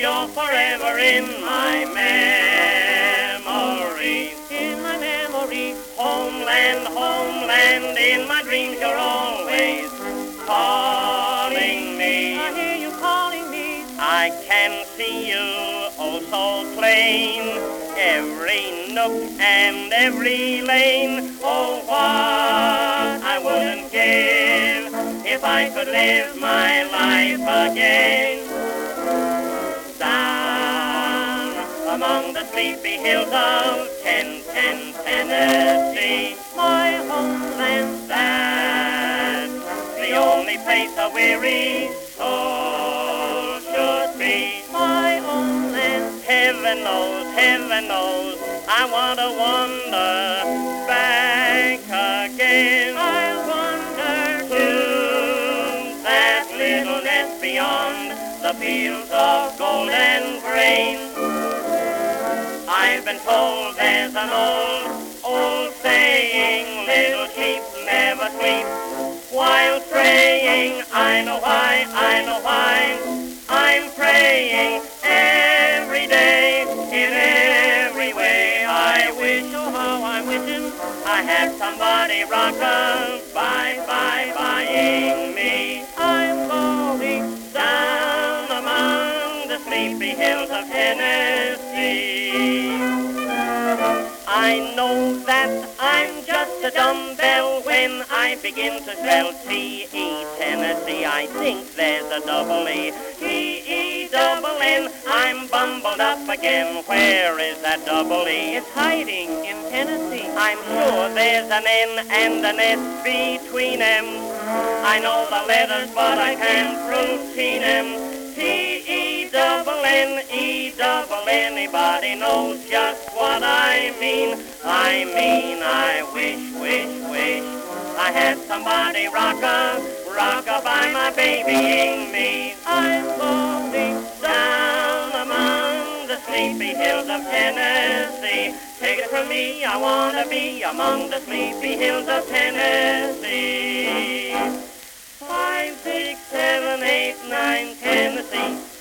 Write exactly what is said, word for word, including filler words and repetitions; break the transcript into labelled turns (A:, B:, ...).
A: you're forever in my memory.
B: In my memory,
A: Homeland, homeland, in my dreams you're always calling me.
B: I hear you calling me.
A: I can see you oh so plain, every nook and every lane. Oh, what I wouldn't give if I could live my life again. Down among the sleepy hills of ten ten Tennessee,
B: My homeland,
A: that's the only place a weary soul should be.
B: my own land.
A: Heaven knows, heaven knows, I want to wander back again
B: I wonder
A: to that little nest beyond the fields of golden grain. I've been told there's an old, old saying, little sheep never sleep while straying. I know why, I know why, I'm praying every day, in every way. I wish, oh how I'm wishing I had somebody rock-a-bye, bye, buying me.
B: I'm going.
A: Down among the sleepy hills of Tennessee. I know that I'm just a dumbbell when I begin to spell T E Tennessee. I think there's a double E, T E double N. I'm bumbled up again. Where is that double E?
B: It's hiding in Tennessee.
A: I'm sure there's an N and an S between them. I know the letters, but I can't routine them. T E double N, E double anybody knows just what I mean. I mean, I wish, wish, wish I had somebody rock-a, rock-a-bye my babying me.
B: I'm going.
A: Down among the sleepy hills of Tennessee. Take it from me, I wanna be among the sleepy hills of Tennessee. Five, six, seven, eight, nine, Tennessee.